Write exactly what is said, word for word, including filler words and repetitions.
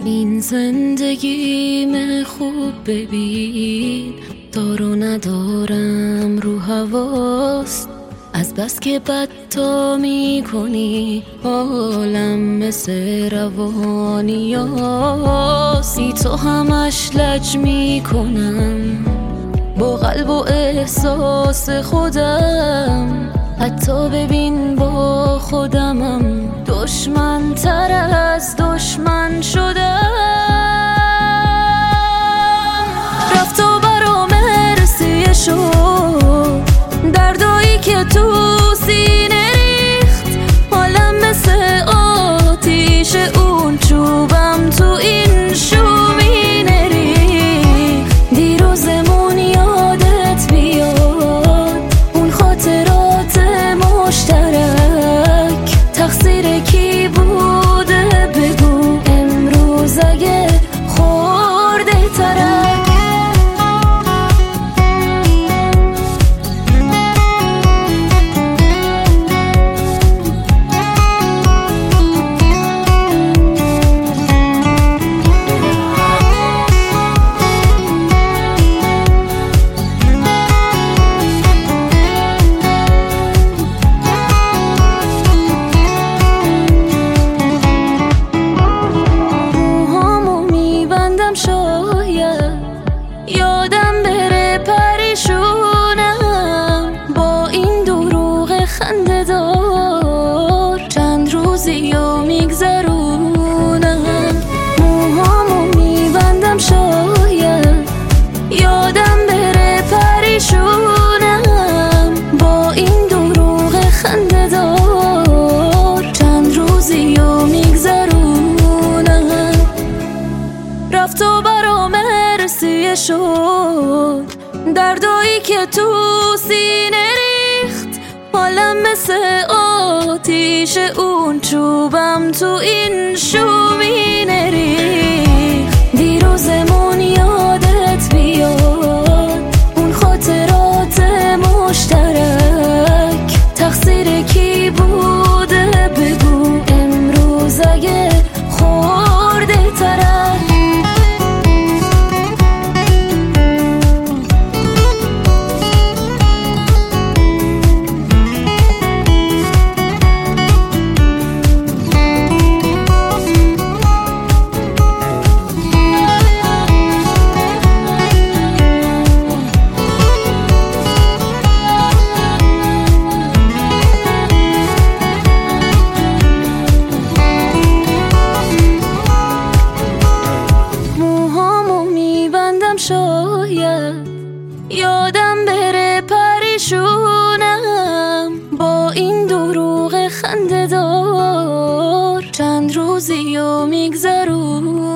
این زندگیم خوب ببین، دار و ندارم رو هواست. از بس که بد تا می کنی حالم مثل روانیاست. بی تو همش لج می کنم با قلب و احساس خودم، حتی ببین با خودمم دشمن تر از دشمن شدم. رفت و برام رسیه شد دردایی که تو سینه ریخت، حالم مثل آتیش اون چوبم تو این شومینه ریخت. دیروزمون یادت بیاد اون خاطرات مشترک، تقصیر کی بوده بگو امروز اگه خورده ترک. شاید یادم بره پریشونم با این دروغ خنده دار، چند روزی و میگذرونم. موهامو میبندم شاید یادم بره پریشونم با این دروغ خنده دار، چند روزی و میگذرونم. رفت و برام رسیه شد دردایی که تو سینه ریخت، حالم مثل آتیش اون چوبم تو این شومینه ریخت. دیروزمون یادت بیاد اون خاطرات مشترک، تقصیر کی بوده بگو امروز اگه خورده ترک. شاید یادم بره پریشونم با این دروغ خنده دار، چند روزی و میگذرونم.